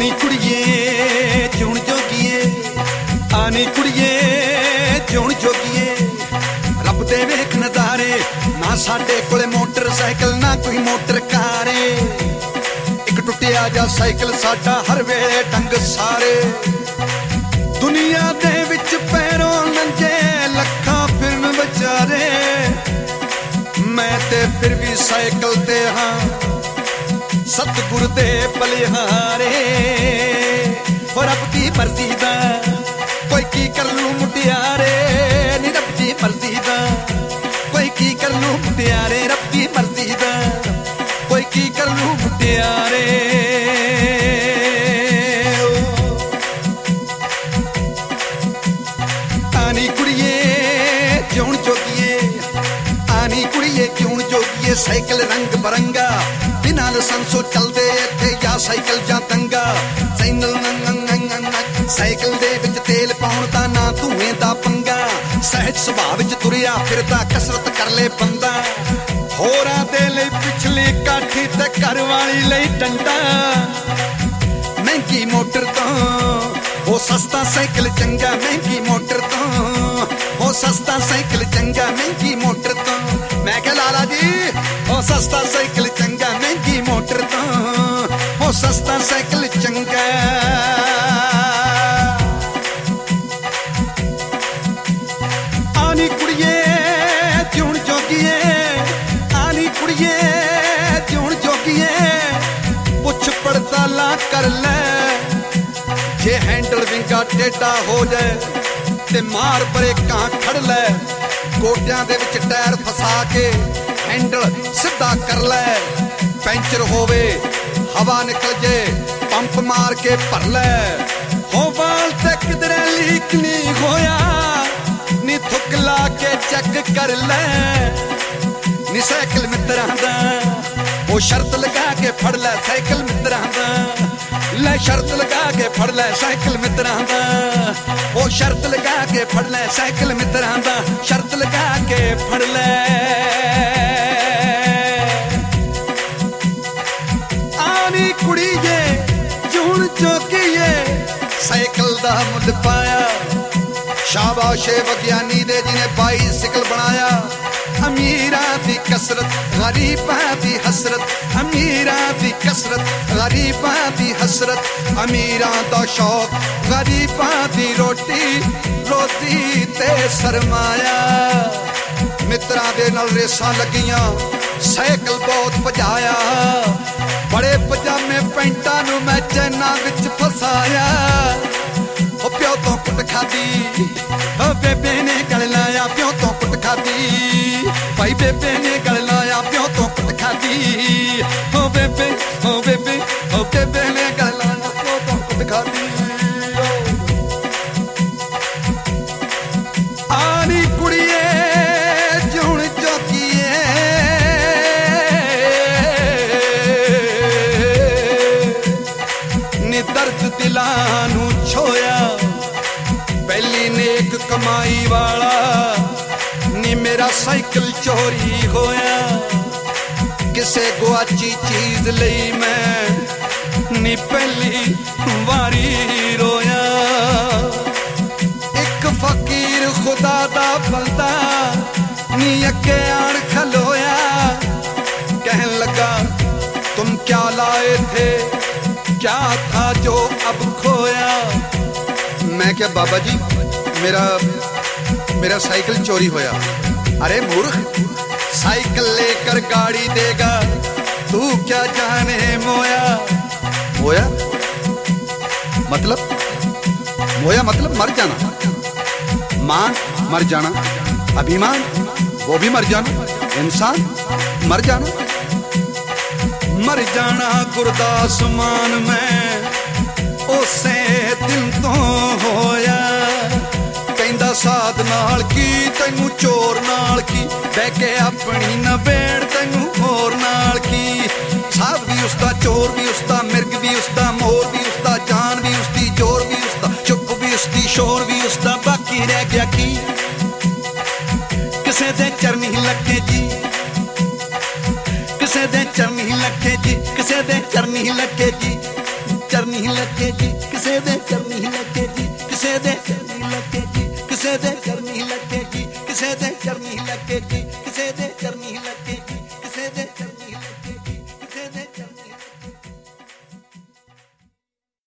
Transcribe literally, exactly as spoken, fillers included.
ਆਨੀ ਕੁੜੀਏ ਜਿਉਣ ਜੋਗੀਏ, ਆਨੀ ਕੁੜੀਏ ਜਿਉਣ ਜੋਗੀਏ। ਰੱਬ ਦੇ ਵੇਖ ਨਜ਼ਾਰੇ, ਨਾ ਸਾਡੇ ਕੋਲੇ ਮੋਟਰਸਾਈਕਲ ਨਾ ਕੋਈ ਮੋਟਰ ਕਾਰੇ। ਇੱਕ ਟੁੱਟਿਆ ਜਾ ਸਾਈਕਲ ਸਾਡਾ ਹਰ ਵੇਲੇ ਟੰਗ ਸਾਰੇ। ਦੁਨੀਆ ਦੇ ਵਿੱਚ ਪੈਰੋਂ ਨੰਗੇ ਲੱਖਾਂ ਫਿਰਨ ਵਿਚਾਰੇ, ਮੈਂ ਤੇ ਫਿਰ ਵੀ ਸਾਈਕਲ ਤੇ ਹਾਂ ਸਤਿਗੁਰ ਦੇ ਬਲਿਹਾਰੇ। ਹੋ ਰੱਬ ਦੀ ਮਰਜ਼ੀ ਦਾ ਕੋਈ ਕੀ ਕਰ ਲੂ ਮੁਟਿਆਰੇ, ਨੀ ਰੱਬ ਦੀ ਮਰਜ਼ੀ ਦਾ ਕੋਈ ਕੀ ਕਰ ਲੂ ਮੁਟਿਆਰੇ। ਰੱਬ ਦੀ ਮਰਜ਼ੀ ਦਾ ਕੋਈ ਕੀ ਕਰ ਲੂ ਮੁਟਿਆਰੇ। ਆਨੀ ਕੁੜੀਏ ਜਿਉਣ ਜੋਗੀਏ, ਆਨੀ ਕੁੜੀਏ ਜਿਉਣ ਜੋਗੀਏ। ਸਾਈਕਲ ਰੰਗ ਬਰੰਗਾ ਬਿਨਾਂ ਲਾਇਸੈਂਸੋਂ ਚੱਲਦੇ ਇੱਥੇ ਜਾਂ ਸਾਈਕਲ ਜਾਂ ਦੰਗਾ। ਸਾਈਕਲ ਸਾਈਕਲ ਦੇ ਵਿੱਚ ਤੇਲ ਪਾਉਣ ਦਾ ਨਾ ਧੂਏ ਦਾ ਪੰਗਾ। ਸਹਿਜ ਸੁਭਾਅ ਵਿੱਚ ਤੁਰਿਆ ਫਿਰਦਾ ਕਸਰਤ ਕਰ ਲੈ ਬੰਦਾ। ਹੋਰਾਂ ਦੇ ਲਈ ਪਿਛਲੀ ਕਾਠੀ ਤੇ ਘਰ ਵਾਲੀ ਲਈ ਡੰਡਾ। ਮਹਿੰਗੀ ਮੋਟਰ ਤੋਂ ਉਹ ਸਸਤਾ ਸਾਈਕਲ ਚੰਗਾ, ਮਹਿੰਗੀ ਮੋਟਰ ਤੋਂ ਉਹ ਸਸਤਾ ਸਾਈਕਲ ਚੰਗਾ, ਮਹਿੰਗੀ ਮੋਟਰ ਤੋਂ। ਮੈਂ ਕਿਹਾ ਲਾਲਾ ਜੀ ਉਹ ਸਸਤਾ ਸਾਈਕਲ ਚੰਗਾ, ਮਹਿੰਗੀ ਮੋਟਰ ਤੋਂ ਉਹ ਸਸਤਾ ਸਾਈਕਲ ਚੰਗਾ। ਆਨੀ ਕੁੜੀਏ ਜਿਉਣ ਜੋਗੀਏ, ਆਨੀ ਕੁੜੀਏ ਜਿਉਣ ਜੋਗੀਏ। ਪੁੱਛ ਪੜਤਾਲਾਂ ਕਰ ਲੈ, ਜੇ ਹੈਂਡਲ ਵਿੰਗਾ ਟੇਢਾ ਹੋ ਜਾਏ ਤੇ ਮਾਰ ਬਰੇਕਾਂ ਖੜ ਲੈ। ਗੋਡਿਆਂ ਦੇ ਵਿੱਚ ਟਾਇਰ ਫਸਾ ਕੇ ਹੈਂਡਲ ਸਿੱਧਾ ਕਰ ਲੈ। ਪੈਂਚਰ ਹੋਵੇ ਹਵਾ ਨਿਕਲ ਜੇ ਪੰਪ ਮਾਰ ਕੇ ਭਰ ਲੈ। ਹੋ ਵਾਲ ਤੇ ਕਿਧਰੇ ਲੀਕ ਨਹੀਂ ਹੋਇਆ, ਨੀ ਥੁੱਕ ਲਾ ਕੇ ਚੈੱਕ ਕਰ ਲੈ। ਨੀ ਸਾਈਕਲ ਮਿੱਤਰਾਂ ਦਾ ਉਹ ਸ਼ਰਤ ਲਗਾ ਕੇ ਫੜ ਲੈ, ਸਾਈਕਲ ਮਿੱਤਰਾਂ ਦਾ ਲੈ ਸ਼ਰਤ ਲਗਾ ਕੇ ਫੜ ਲੈ। ਸਾਈਕਲ ਮਿੱਤਰਾਂ ਦਾ ਉਹ ਸ਼ਰਤ ਲਗਾ ਕੇ ਫੜ ਲੈ, ਸਾਈਕਲ ਮਿੱਤਰਾਂ ਦਾ ਸ਼ਰਤ ਲਗਾ ਕੇ ਫੜ ਲੈ। ਆਨੀ ਕੁੜੀਏ ਜਿਉਣ ਜੋਗੀਏ, ਸਾਈਕਲ ਦਾ ਮੁੱਲ ਪਾਇਆ। ਸ਼ਾਬਾਸ਼ ਏ ਵਿਗਿਆਨੀ ਦੇ ਜਿਹਨੇ ਬਾਈਸਿਕਲ ਬਣਾਇਆ। ਅਮੀਰਾਂ ਦੀ ਕਸਰਤ ਗਰੀਬਾਂ ਦੀ ਹਸਰਤ, ਅਮੀਰਾਂ ਦੀ ਕਸਰਤ ਗਰੀਬਾਂ ਦੀ ਹਸਰਤ। ਅਮੀਰਾਂ ਦਾ ਸ਼ੌਕ ਗਰੀਬਾਂ ਦੀ ਰੋਟੀ ਰੋਟੀ ਤੇ ਸਰਮਾਇਆ। ਮਿੱਤਰਾਂ ਦੇ ਨਾਲ ਰੇਸਾਂ ਲੱਗੀਆਂ, ਸਾਈਕਲ ਬਹੁਤ ਭਜਾਇਆ। ਬੜੇ ਪਜਾਮੇ ਪੈਂਟਾਂ ਨੂੰ ਮੈਂ ਚੈਨਾਂ ਵਿੱਚ ਫਸਾਇਆ। ਉਹ ਪਿਓ ਤੋਂ ਕੁੱਟ ਖਾਦੀ, ਉਹ ਬੇਬੇ ਨੇ ਗਲ ਲਾਇਆ। ਪਿਓ ਤੋਂ ਕੁੱਟ ਖਾਦੀ, ਭਾਈ ਬੇਬੇ ਨੇ ਗਲ ਲਾਇਆ। ਪਿਓ ਤੋਂ ਕੁੱਟ ਖਾਦੀ, ਉਹ ਬੇਬੇ ਉਹ ਬੇਬੇ ਉਹ ਬੇਬੇ ਨੇ ਗਲ ਲਾਇਆ। ਪਿਓ ਤੋਂ ਕੁੱਟ ਖਾਦੀ। ਆਨੀ ਕੁੜੀਏ ਜਿਉਣ ਜੋਗੀਏ, ਨੀ ਦਰਦ ਦਿਲਾਂ ਨੂੰ ਛੋਇਆ। ਪਹਿਲੀ ਨੇਕ ਕਮਾਈ ਵਾਲਾ ਨੀ ਮੇਰਾ ਸਾਈਕਲ ਚੋਰੀ ਹੋਇਆ। ਕਿਸੇ ਗੁਆਚੀ ਚੀਜ਼ ਲਈ ਮੈਂ ਨੀ ਪਹਿਲੀ ਵਾਰੀ ਰੋਇਆ। ਇੱਕ ਫਕੀਰ ਖੁਦਾ ਦਾ ਬੰਦਾ ਨੀ ਅੱਗੇ ਆਣ ਖਲੋਇਆ। ਕਹਿਣ ਲੱਗਾ ਤੁਮ ਕਿਆ ਲਾਏ ਥੇ, क्या था जो अब खोया। मैं क्या बाबा जी मेरा मेरा साइकिल चोरी होया। अरे मूर्ख, साइकिल लेकर गाड़ी देगा तू क्या जाने मोया। मोया मतलब मोया मतलब मर जाना, मान मर जाना, अभिमान वो भी मर जाना, इंसान मर जाना। मर जाना गुरदास मान मैं उसे दिन तो होया। कहंदा साध नाल की तैनू चोर नाल की, बह के अपनी नबेड़ तैनू होर नाल की। साध भी उसदा, चोर भी उसदा, मिर्ग भी उसदा, मोर भी उसदा, जान भी उसदी, जोर भी उसदा, चुप भी उसदी, शोर भी उसदा। बाकी रह गया की किसे दे चरनी लगे जी, किसे दे चरनी लगे जी, किसे दे चरनी लगे जी। ਚਰਨੀ ਲੱਗੇਗੀ, ਕਿਸੇ ਦੇ ਚਰਨੀ ਲੱਗੇਗੀ, ਕਿਸੇ ਦੇ ਚਰਨੀ ਲੱਗੇਗੀ, ਕਿਸੇ ਦੇ ਚਰਨੀ ਲੱਗੇਗੀ, ਕਿਸੇ ਦੇ ਚਰਨੀ ਲੱਗੇਗੀ, ਕਿਸੇ ਦੇ ਚਰਨੀ ਲੱਗੇਗੀ।